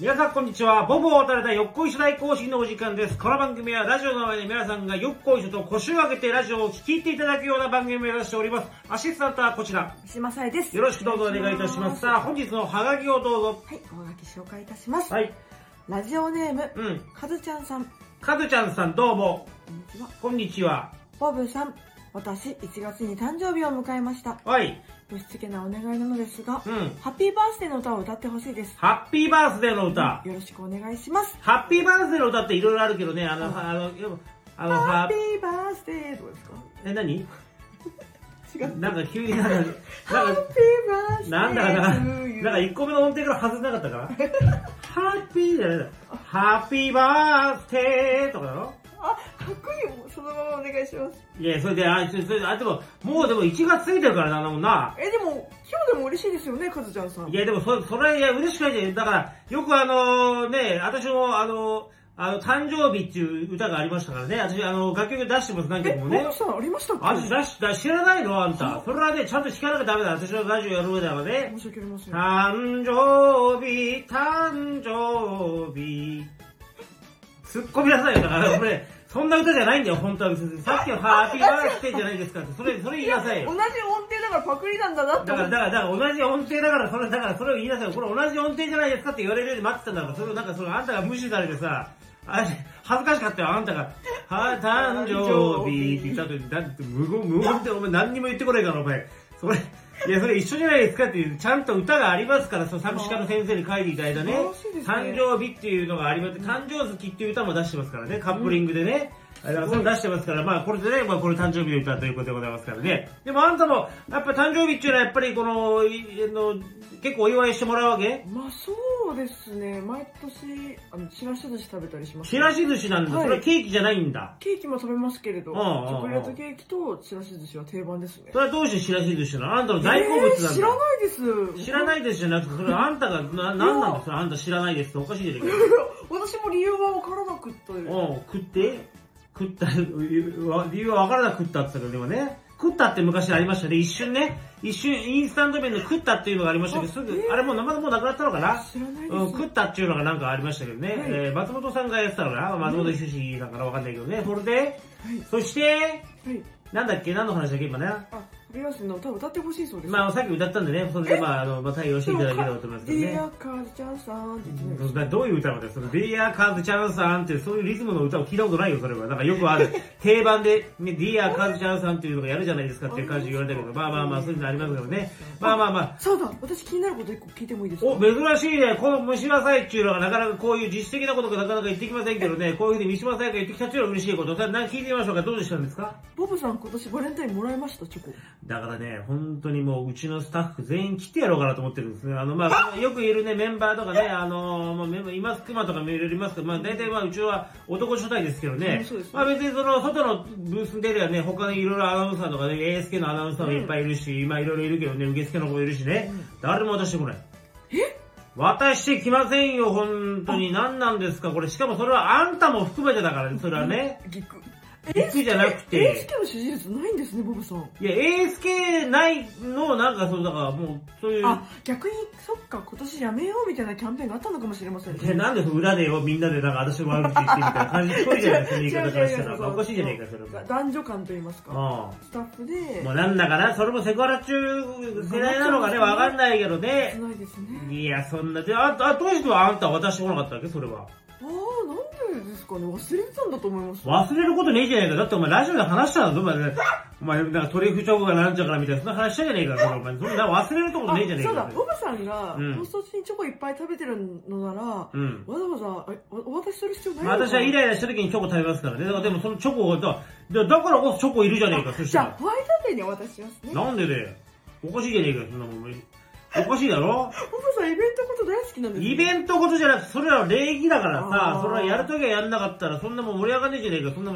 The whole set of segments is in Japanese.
皆さんこんにちは。ボブを垂れたよっこいしょ大行進のお時間です。この番組はラジオの前で皆さんがよっこいしょと腰を上げてラジオを聞いていただくような番組を目指しております。アシスタントはこちら。 三島さえです。 よろしくどうぞお願いいたします。さあ、本日のハガキをどうぞ。 はい、おはがき紹介いたします。 はい。 ラジオネーム、かずちゃんさん。 かずちゃんさんどうも。 こんにちは。 こんにちは。 ボブさん、私1月に誕生日を迎えました。 はい。 ぶしつけなお願いなのですが、 ハッピーバースデーの歌を歌ってほしいです。 ハッピーバースデーの歌。 よろしくお願いします。 ハッピーバースデーの歌っていろいろあるけどね、 ハッピーバースデーどうですか？ 何？ 違う。 なんか急にハッピーバースデーなんだかな、なんか1個目の音程から外せなかったからハッピーじゃないだ。ハッピーバースデーとかだろ。 あ、かっこいいよ。そのままお願いします。 いや、それで、でも1月過ぎてるからな、もんな。 でも、今日でも嬉しいですよね、かずちゃんさん。 いや、でもそれ、いや、嬉しくないじゃん。だから、よく私も誕生日っていう歌がありましたからね。私、楽曲出してます、何曲もね。 ボブさんありましたっけ？ 私知らないのあんた。それはね、ちゃんと聞かなきゃダメだ。私のラジオやる上ではね。 申し訳ありません。 誕生日。突っ込みなさいよ。だから、これ、そんな歌じゃないんだよ、本当は。さっきのハッピーバースデーじゃないですかって、それ言いなさいよ。 同じ音程だからパクリなんだなって思って。 だから同じ音程だから、それを言いなさいよ。これ同じ音程じゃないですかって言われるように待ってたんだから、それあんたが無視されてさ、恥ずかしかったよ、あんたが。誕生日って言った後に、だって無言ってお前何にも言ってこないから、お前。それ一緒じゃないですかっていう、ちゃんと歌がありますから、作詞家の先生に書いていただいたね、誕生日っていうのがあります。誕生月っていう歌も出してますからね、カップリングでね。それ出してますから、まあこれでね、これ誕生日の歌ということでございますからね。でもあんたも、やっぱり誕生日っていうのはやっぱり結構お祝いしてもらうわけ？ まあそうですね、毎年、ちらし寿司食べたりします。 ちらし寿司なんだ、それはケーキじゃないんだ。 ケーキも食べますけれど、チョコレートケーキとちらし寿司は定番ですね。 それはどうしてちらし寿司なの？あんたの大好物なんだ。 知らないです。 知らないですじゃなくて、それあんたが、なんなんですか？あんた知らないですっておかしいじゃねえか。 私も理由は分からなくって。 食った理由は分からなく食ったって言ったけど、でもね、食ったって昔ありましたね。一瞬インスタント麺の食ったっていうのがありましたけど、すぐ、あれもうなくなったのかな？ 知らないです。 食ったっていうのがなんかありましたけどね。松本さんがやってたのかな？松本人志だから分かんないけどね。それで、そして、なんだっけ？何の話だっけ今ね。 ハッピーバースデーの歌を歌ってほしいそうです。 まあさっき歌ったんでね、それで対応していただければと思いますけどね。 ディアカズちゃんさんって言ってない。どういう歌なんだよ、そのディアカズちゃんさんってそういうリズムの歌を聞いたことないよ、それは。なんかよくある定番で、ね、ディアカズちゃんさんっていうのがやるじゃないですかっていう感じで言われたけど、まあそういうのありますけどね。まあ。 そうだ、私気になること一個聞いてもいいですか？ お、珍しいね。この三島さえっていうのがなかなかこういう実質的なことがなかなか言ってきませんけどね、こういうふうに三島さえが言ってきたっていうのは嬉しいこと。何聞いてみましょうか。どうでしたんですか？ ボブさん今年バレンタインもらいました、チョコ。 だからね、本当にもううちのスタッフ全員来てやろうかなと思ってるんですね。よくいるね、メンバーとかね、います、クマとかもいろいろいますけど、大体うちは男初代ですけどね。別に外のブースに出ればね、他にいろいろアナウンサーとかね、ASK のアナウンサーもいっぱいいるし、いろいろいるけどね、受付の子もいるしね、誰も渡してこない。渡してきませんよ、本当に。何なんですか、これ。しかもそれはあんたも含めてだからね、それはね。じゃなくて。 ASK の支持率ないんですね、ボブさん。 いや、ASK ないの、なんかだからもう、そういう。 逆に、そっか、今年やめようみたいなキャンペーンがあったのかもしれませんね。 なんで裏でよ、みんなでなんか私の悪口言ってみたいな感じっぽいじゃないですか、言い方からしたら。おかしいじゃねえか、それも。 男女間と言いますか。スタッフで。 もうなんだかな、それもセクハラ中世代なのかね、わかんないけどね。 ないですね。 いや、そんな、当時はあんた渡してこなかったわけそれは。 なんでですかね、忘れてたんだと思います。 忘れることねえじゃねえか。だってお前ラジオで話したんだぞ、お前なんかトリュフチョコがなんちゃからみたいな、そんな話したじゃねえか、お前。そんな忘れるとこねえじゃねえか。 そうだ、ボブさんが、放送中にチョコいっぱい食べてるのなら、わざわざお渡しする必要ないのかな。 私はイライラした時にチョコ食べますからね。でもそのチョコだからこそチョコいるじゃねえか、そしたら。 じゃあ、ホワイトデーにお渡ししますね。 なんでだよ。おかしいじゃねえか、そんなもん。おかしいだろ？ ボブさんイベントこと大好きなんですよ。 イベントことじゃなくて、それは礼儀だからさ、それはやるときはやんなかったら、そんなもん盛り上がんねえじゃねえか、そんなもん。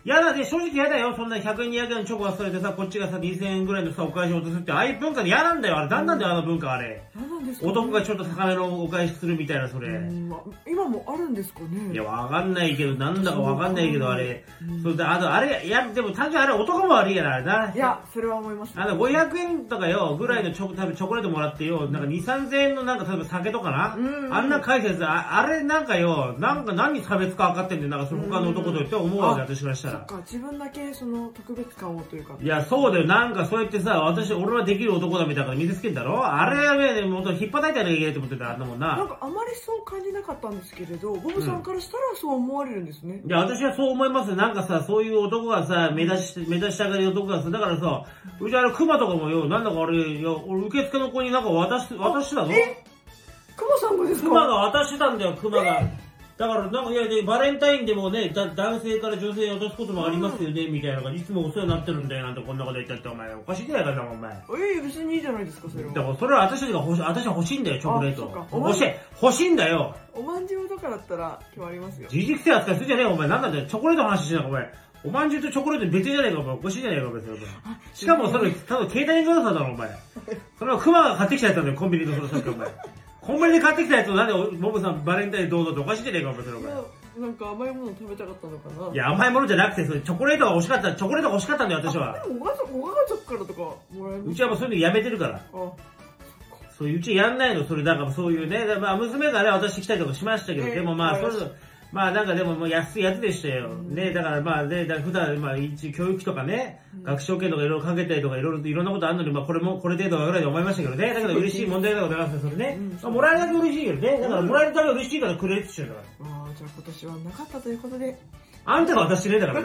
嫌だね、正直嫌だよ。そんな100円200円のチョコ忘れてさ、こっちがさ、2000円ぐらいのさ、お返しを落とすって、ああいう文化で嫌なんだよ。あれ、なんなんだよ、あの文化あれ。 なんですかね。 男がちょっと高めのお返しするみたいな、それ。 今もあるんですかね。 いや、わかんないけど、なんだかわかんないけど、あれ。それで、あれ、いや、でも単純にあれ、男も悪いやな、あれな。 いや、それは思います。 500円とかよ、ぐらいのチョコレートもらってよ、なんか2、3000円のなんか、例えば酒とかな。あんな返すやつ、あれなんかよ、なんか何差別化分かってんで、なんかその他の男と言って思うわけ、私からしたら。 そっか、自分だけその特別感をというか。 いや、そうだよ。なんかそうやってさ、俺はできる男だみたいなから見せつけんだろ。あれはね、もっと引っ叩いてやらなきゃいけないと思ってたあんなもんな。 なんかあまりそう感じなかったんですけれど、ボブさんからしたらそう思われるんですね。 いや、私はそう思いますよ。なんかさ、そういう男がさ、目指したがり男がさ、だからさ、うち熊とかもよ、なんだか俺受付の子になんか渡したぞ。 熊さんがですか？ 熊が渡してたんだよ、熊が。だから、なんか、いや、バレンタインでもね、男性から女性に渡すこともありますよね、みたいなのが、いつもお世話になってるんだよ、なんてこんなこと言っちゃって、お前、おかしいじゃないかな、お前。 別にいいじゃないですか、それは。 だから、それは私は欲しいんだよ、チョコレート。欲しいんだよ。 おまんじゅうとかだったら決まりますよ。 自軸性扱いするじゃねえよ、お前。なんなんだよ、チョコレートの話してんの、お前。おまんじゅうとチョコレート別じゃねえか、お前。おかしいじゃねえか、お前。しかも、それ、ただケータリングさだろ、お前。それは熊が買ってきたやつなんだよ、コンビニのその先、お前。コンビニで買ってきたやつをなんで、ボブさんバレンタインどうぞっておかしいじゃねえか、お前、それ、お前。 なんか甘いもの食べたかったのかな。 いや、甘いものじゃなくて、それチョコレートが欲しかったんだよ、私は。 でも、ご家族からとかもらえます？ うちはもうそういうのやめてるから。そういううちやんないの、それ、なんかそういうね、まあ、娘がね、私来たりとかしましたけど、でもまあ、そういうの、まあなんかでももう安いやつでしたよ。ね、だからまあね、普段まあ一教育とかね、学習権とかいろいろかけたりとかいろんなことあるのに、まあこれ程度ぐらいで思いましたけどね。だけど嬉しい問題でございますよ、それね。もらえるだけ嬉しいけどね。だからもらえるだけ嬉しいからくれって言っちゃうから。 じゃあ今年はなかったということで。 あんたが渡してないんだから、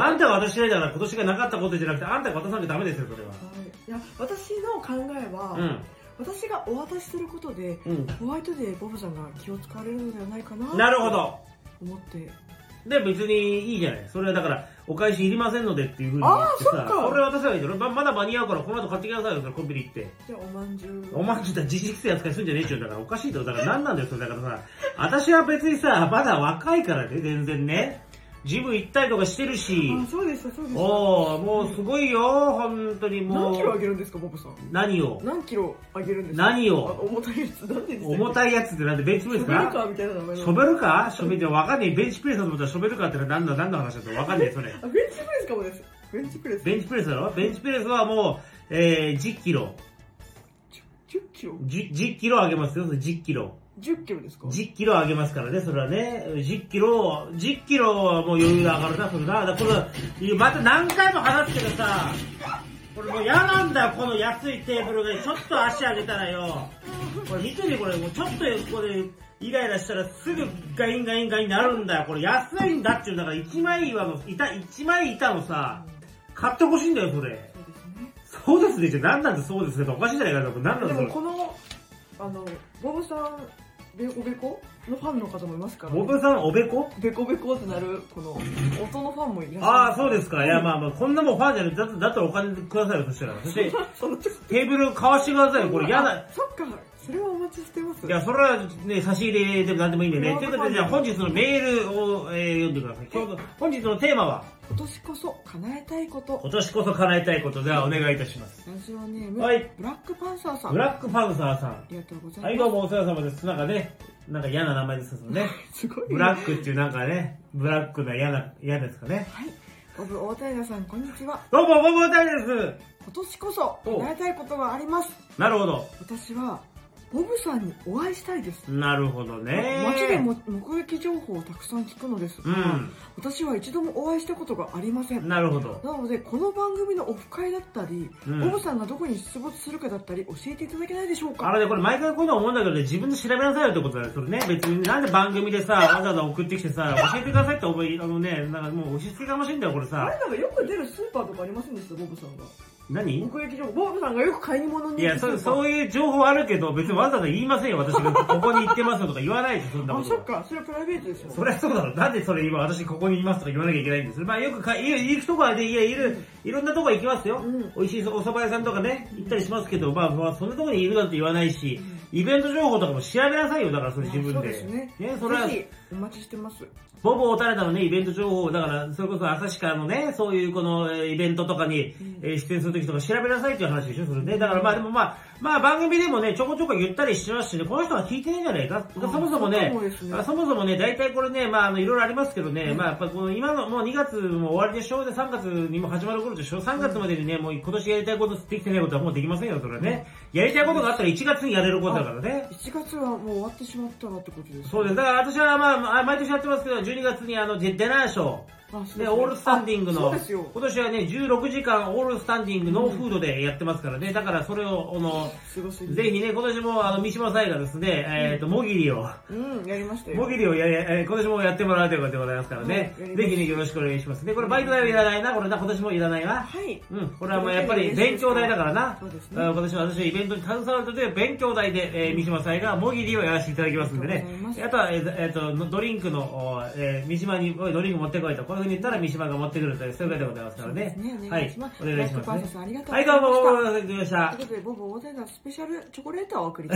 あんたが渡してないんだから今年がなかったことじゃなくて、あんたが渡さなきゃダメですよ、それは。 いや、私の考えは、私がお渡しすることで、ホワイトデーボブさんが気を使われるのではないかな。 なるほど。 思って。 で、別にいいじゃない。それはだから、お返しいりませんのでっていうふうに言ってさ、これ渡せばいいだろ。まだ間に合うから、この後買ってきなさいよ、コンビニ行って。 じゃあ、おまんじゅう。 おまんじゅうだ、自粛性扱いするんじゃねえっちゅうんだから、おかしいだろ。だから何なんだよ、それ。だからさ、私は別にさ、まだ若いからね、全然ね。ジム行ったりとかしてるし。 そうでした、そうでした。 もうすごいよ、本当にもう。 何キロあげるんですか、ボブさん。 何を何キロあげるんですか。 何を重たいやつ、なんでですか。 重たいやつってなんでベンチプレスか。 ショベルカーみたいな名前。 ショベルカー？ショベルカーわかんねえ。ベンチプレスだと思ったらショベルカーって何の話だとわかんねえ、それ。 ベンチプレスかもです。ベンチプレス。 ベンチプレスだろ？ベンチプレスはもう、10キロ。 10キロ ?10 キロあげますよ、10キロ。 10キロですか ?10 キロ上げますからね、それはね。10キロはもう余裕で上がるな、それな。だからこれ、また何回も話すけどさ、これもう嫌なんだよ、この安いテーブルが。ちょっと足上げたらよ。これ見てみ、これ、もうちょっとこれ、イライラしたらすぐガインになるんだよ。これ安いんだっていうんだから、1枚板のさ、買ってほしいんだよ、それ。そうですね。じゃあ何なんでそうですね。おかしいじゃないかな。何なんでもこの、ボブさん、ベコベコのファンの方もいますから、ね。 ボブさんおべこベコベコってなる、この、音のファンもいらっしゃる。 ああ、そうですか。いや、まあ、こんなもんファンじゃない。だったらお金くださいよ、そしたら。そして、テーブル買わしてくださいよ。これ嫌だ。 そっか。それはお待ちしてます。 いや、それはね、差し入れでも何でもいいんでね。ということで、じゃあ本日のメールを、読んでください。本日のテーマは今年こそ叶えたいこと。 今年こそ叶えたいことではお願いいたします。 ラジオネーム、 はい。 ブラックパンサーさん。 ブラックパンサーさん。 ありがとうございます。 はい、どうもお世話様です。なんかね、なんか嫌な名前ですよね。 すごい。 ブラックっていうなんかね、ブラックな嫌ですかね。 はい。ボブ大平さん、こんにちは。 どうも、ボブ大平です。 今年こそ叶えたいことがあります。 なるほど。 私は、ボブさんにお会いしたいです。 なるほどね。 街でも目撃情報をたくさん聞くのですが、私は一度もお会いしたことがありません。 なるほど。 なので、この番組のオフ会だったり、ボブさんがどこに出没するかだったり、教えていただけないでしょうか。 あれね、これ毎回こういうの思うんだけどね、自分で調べなさいよってことだよ。それね、別になんで番組でさ、わざわざ送ってきてさ、教えてくださいって思い、なんかもう押し付けがましいんだよ、これさ。 あれなんかよく出るスーパーとかありませんでした、ボブさんが。 何？ 目撃情報。ボブさんがよく買い物に行く。いや、そういう情報あるけど、別にわざわざ言いませんよ。私がここに行ってますとか言わないです、そんなこと。 あ、そっか。それはプライベートですよ。 そりゃそうだろ。なんでそれ今私ここにいますとか言わなきゃいけないんです。まあよく行くとこはね、いろんなとこ行きますよ。美味しいお蕎麦屋さんとかね、行ったりしますけど、まあそんなとこにいるなんて言わないし、 イベント情報とかも調べなさいよ、だからそれ自分で。 そうですね。 それは。 ぜひ、お待ちしてます。 ボボオタネタのね、イベント情報、だから、それこそ朝鹿のね、そういうこのイベントとかに出演するときとか調べなさいっていう話でしょ、それね。だからまあでもまあ番組でもね、ちょこちょこ言ったりしてますしね、この人は聞いてないんじゃないか。そもそもね、大体これね、まあいろいろありますけどね、まあやっぱこの今のもう2月も終わりでしょ、で3月にも始まる頃でしょ、3月までにね、もう今年やりたいことできてないことはもうできませんよ、それはね。やりたいことがあったら1月にやれることだからね。 1月はもう終わってしまったなってことです。 そうです。だから私はまあ、毎年やってますけど、12月にデナーショー。で、オールスタンディングの、今年はね、16時間オールスタンディングノーフードでやってますからね。だからそれを、ぜひね、今年も三島祭がですね、もぎりを、 やりましたよ。 もぎりを今年もやってもらうということでございますからね。ぜひね、よろしくお願いしますね。これバイト代はいらないな、これな、今年もいらないな。 はい。 これはもうやっぱり勉強代だからな。そうですね。今年は私はイベントに携わるときは勉強代で、三島祭がもぎりをやらせていただきますんでね。あとは、ドリンクの、三島にドリンク持ってこいと、こういう風に言ったら三島が持ってくるという、そういうことでございますからね。はい。お願いしますね。はい、どうも、ございました。 ということで、ボボオタネタスペシャルチョコレートをお送りします。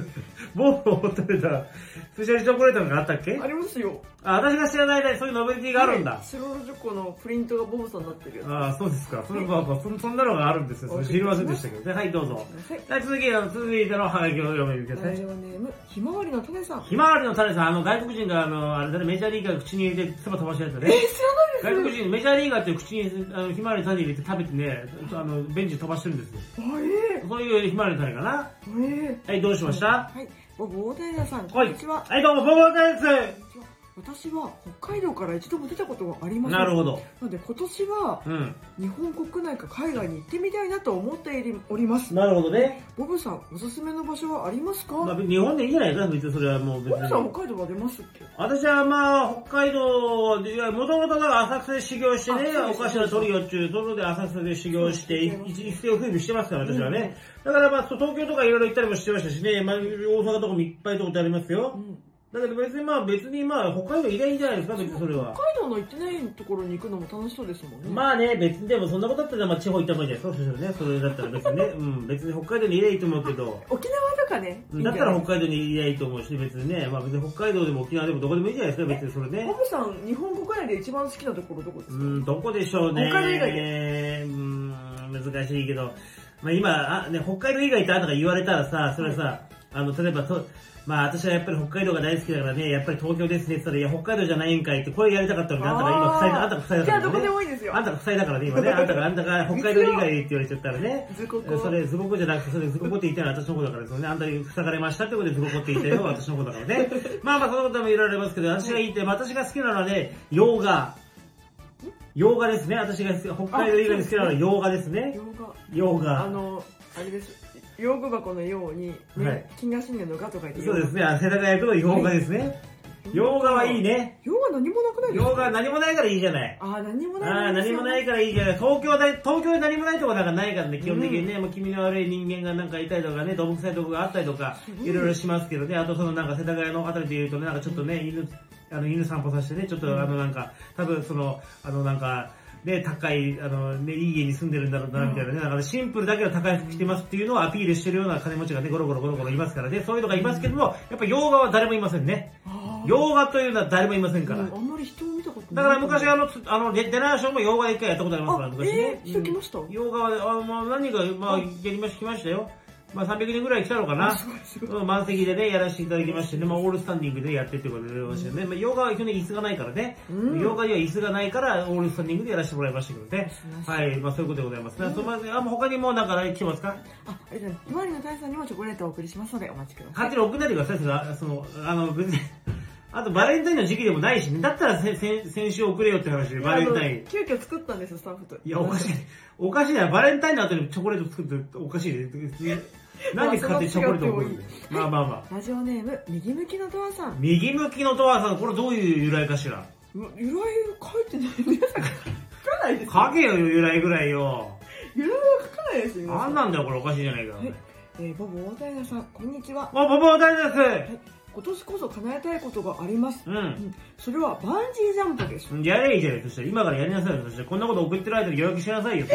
ボボオタネタスペシャルチョコレートがあったっけ？ ありますよ。 私が知らない間にそういうノベルティがあるんだ。 チロルチョコのプリントがボボさんになってるやつ。 ああ、そうですか。そんなのがあるんですよ。知りませんでしたけど。はい、どうぞ。続いてのハガキを読めてください。 ラジオネーム、ひまわりの種さん。 ひまわりの種さん、外国人があれだね、メジャーリーガーが口に入れて、唾飛ばしたやつだね。 知らないです。 外国人、メジャーリーガーって口にひまわりの種入れて食べてね、ベンチ飛ばしてるんですよ。そういうひまわりの種かな。はい、どうしました？ はい、ボボオタネタさん、こんにちは。 はい、どうも、ボボオタネタです。 私は北海道から一度も出たことがありません。 なるほど。 なので今年は、日本国内か海外に行ってみたいなと思っております。 なるほどね。 ボブさん、おすすめの場所はありますか？ まあ、日本でいいんじゃないかな、別にそれはもう別に。 ボブさん、北海道は出ますっけ？ 私はまあ、北海道、もともと浅草で修行してね、おかしなトリオっていうところで浅草で修行して、一世を風靡してますから、私はね。だからまあ、東京とかいろいろ行ったりもしてましたしね、まあ、大阪とかもいっぱいとこってありますよ。だけど別に北海道いないんじゃないですか、別にそれは。 北海道の行ってないところに行くのも楽しそうですもんね。 まあね、別にでもそんなことだったら地方行ったもんじゃないですか、そしたらね、それだったら別にね、別に北海道にいりゃいいと思うけど。 沖縄とかね。 だったら北海道にいりゃいいと思うし、別にね、まあ別に北海道でも沖縄でもどこでもいいじゃないですか、別にそれね。 ボブさん、日本国内で一番好きなところどこですか？ どこでしょうね。 北海道以外で。 難しいけど、まあ今、北海道以外ってあなたが言われたらさ、それさ、例えばまあ私はやっぱり北海道が大好きだからね、やっぱり東京ですねって言ったら、いや北海道じゃないんかいってこれやりたかったのに、あんたが今塞いだからね。いや、 どこでもいいですよ。 あんたが塞いだからね、今ね。あんたが北海道以外って言われちゃったらね。それ、ズゴコじゃなくて、それズゴコって言ったのは私の方だからですよね。あんたに塞がれましたってことでズゴコって言ったのは私の方だからね。まあそのこともいろいろありますけど、私が好きなのはね、洋画ですね。私が北海道以外に好きなのは洋画ですね。洋画。 あれです。用具箱のように、金河新年のガと書いて。 そうですね、世田谷区の洋画ですね。洋画はいいね。 洋画何もなくないですか？ 洋画何もないからいいじゃない。 何もない。 何もないからいいじゃない。東京で何もないとこなんかないからね、基本的にね、もう気味の悪い人間がなんかいたりとかね、動物臭いとこがあったりとか、いろいろしますけどね、あと世田谷のあたりで言うとね、なんかちょっとね、犬散歩させてね、ちょっと多分で、高い、いい家に住んでるんだろうな、みたいなね。だからシンプルだけど高い服着てますっていうのをアピールしてるような金持ちがね、ゴロゴロいますからね。そういうのがいますけども、やっぱ洋画は誰もいませんね。洋画というのは誰もいませんから。 あんまり人を見たことない。だから昔デナーショーも洋画で一回やったことありますから、昔ね。 人来ました？ 洋画は、何か、来ましたよ。まあ300人ぐらい来たのかな。満席でね、やらせていただきましてね、まあオールスタンディングでやってってことでましたね。まあ洋画は基本的に椅子がないからね。洋画には椅子がないからオールスタンディングでやらせてもらいましたけどね。はい、まあそういうことでございますね。他にもなんか来てますか？ ありがとうございます。ひまわりの大さんにもチョコレートをお送りしますのでお待ちください。 勝手に送んないでください。別に。あとバレンタインの時期でもないしね。だったら先週送れよって話で、バレンタイン。 急遽作ったんですよ、スタッフと。 いや、おかしい。おかしいな。バレンタインの後にチョコレート作っておかしいね。何で勝手にチョコレート送るの？まあ。 ラジオネーム、右向きのドアさん。 右向きのドアさん、これどういう由来かしら？ 由来書いてない。皆さん書かないですよ。 書けよ、由来ぐらいよ。 由来は書かないですよ。 なんなんだよ、これおかしいじゃないか。 ボボ大平さん、こんにちは。 ボボ大平です。 今年こそ叶えたいことがあります。それはバンジージャンプです。 やれいいじゃない。そしたら今からやりなさいよ。そしてこんなこと送ってる間に予約しなさいよ。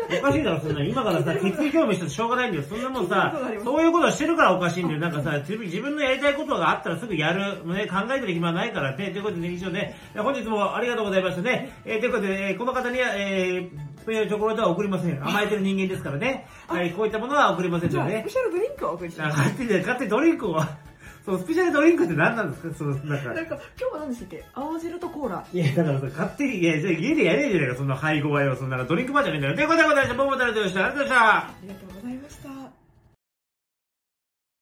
おかしいだろ、そんな今からさ、決意表明してしょうがないんだよ。そんなもんさ、そういうことをしてるからおかしいんだよ。なんかさ、自分のやりたいことがあったらすぐやる。ね、考えてる暇ないからね。ということで、以上ね、本日もありがとうございましたね。ということで、この方には、スペシャルチョコレートは送りません。甘えてる人間ですからね。はい、こういったものは送りませんのでね。 スペシャルドリンクを送ります。 勝手にドリンクを。そう、スペシャルドリンクって何なんですか？そう、 なんか、今日は何でしたっけ？青汁とコーラ。 いや、だからさ、勝手に、いや、家でやれんじゃないか、そんな配合はよ。そんなドリンクバーじゃねえんだよ。ということでございました。僕も食べてました。ありがとうございました。 ありがとうございました。